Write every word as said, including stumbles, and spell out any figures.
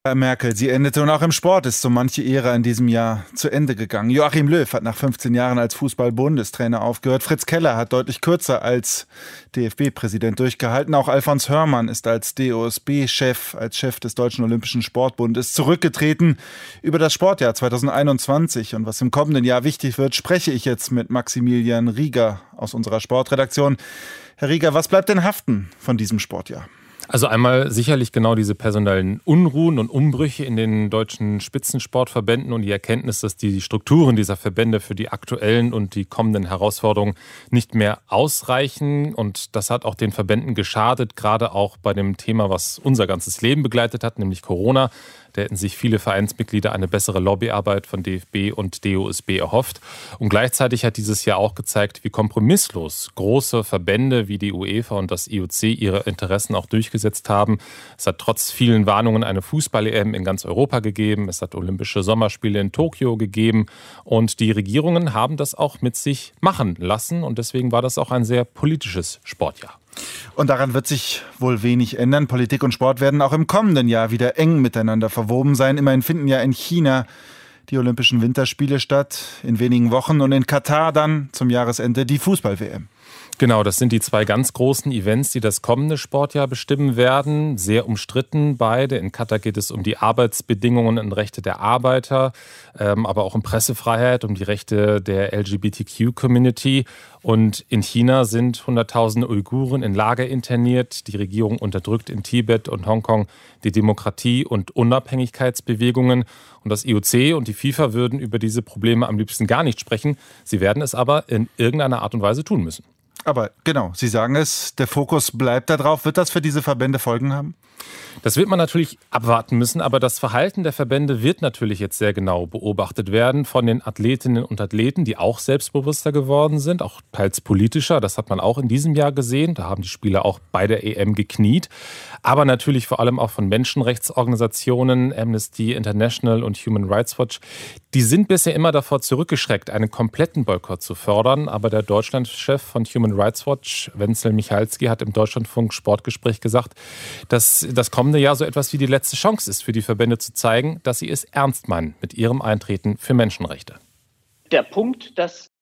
Merkel, sie endete und auch im Sport ist so manche Ära in diesem Jahr zu Ende gegangen. Joachim Löw hat nach fünfzehn Jahren als Fußball-Bundestrainer aufgehört. Fritz Keller hat deutlich kürzer als D F B-Präsident durchgehalten. Auch Alfons Hörmann ist als D O S B-Chef, als Chef des Deutschen Olympischen Sportbundes zurückgetreten. Über das Sportjahr zweitausendeinundzwanzig und was im kommenden Jahr wichtig wird, spreche ich jetzt mit Maximilian Rieger aus unserer Sportredaktion. Herr Rieger, was bleibt denn haften von diesem Sportjahr? Also einmal sicherlich genau diese personellen Unruhen und Umbrüche in den deutschen Spitzensportverbänden und die Erkenntnis, dass die Strukturen dieser Verbände für die aktuellen und die kommenden Herausforderungen nicht mehr ausreichen. Und das hat auch den Verbänden geschadet, gerade auch bei dem Thema, was unser ganzes Leben begleitet hat, nämlich Corona. Da hätten sich viele Vereinsmitglieder eine bessere Lobbyarbeit von D F B und D O S B erhofft. Und gleichzeitig hat dieses Jahr auch gezeigt, wie kompromisslos große Verbände wie die UEFA und das I O C ihre Interessen auch durchgesetzt haben. Es hat trotz vielen Warnungen eine Fußball-E M in ganz Europa gegeben. Es hat Olympische Sommerspiele in Tokio gegeben. Und die Regierungen haben das auch mit sich machen lassen. Und deswegen war das auch ein sehr politisches Sportjahr. Und daran wird sich wohl wenig ändern. Politik und Sport werden auch im kommenden Jahr wieder eng miteinander verwoben sein. Immerhin finden ja in China die Olympischen Winterspiele statt, in wenigen Wochen. Und in Katar dann zum Jahresende die Fußball-W M. Genau, das sind die zwei ganz großen Events, die das kommende Sportjahr bestimmen werden. Sehr umstritten beide. In Katar geht es um die Arbeitsbedingungen und Rechte der Arbeiter, ähm, aber auch um Pressefreiheit, um die Rechte der L G B T Q-Community. Und in China sind Hunderttausende Uiguren in Lager interniert. Die Regierung unterdrückt in Tibet und Hongkong die Demokratie- und Unabhängigkeitsbewegungen. Und das I O C und die FIFA würden über diese Probleme am liebsten gar nicht sprechen. Sie werden es aber in irgendeiner Art und Weise tun müssen. Aber genau, Sie sagen es, der Fokus bleibt da drauf. Wird das für diese Verbände Folgen haben? Das wird man natürlich abwarten müssen, aber das Verhalten der Verbände wird natürlich jetzt sehr genau beobachtet werden von den Athletinnen und Athleten, die auch selbstbewusster geworden sind, auch teils politischer. Das hat man auch in diesem Jahr gesehen. Da haben die Spieler auch bei der E M gekniet. Aber natürlich vor allem auch von Menschenrechtsorganisationen, Amnesty International und Human Rights Watch. Die sind bisher immer davor zurückgeschreckt, einen kompletten Boykott zu fördern. Aber der Deutschlandchef von Human Rights Watch, Wenzel Michalski, hat im Deutschlandfunk Sportgespräch gesagt, dass das kommende Jahr so etwas wie die letzte Chance ist für die Verbände zu zeigen, dass sie es ernst meinen mit ihrem Eintreten für Menschenrechte. Der Punkt, dass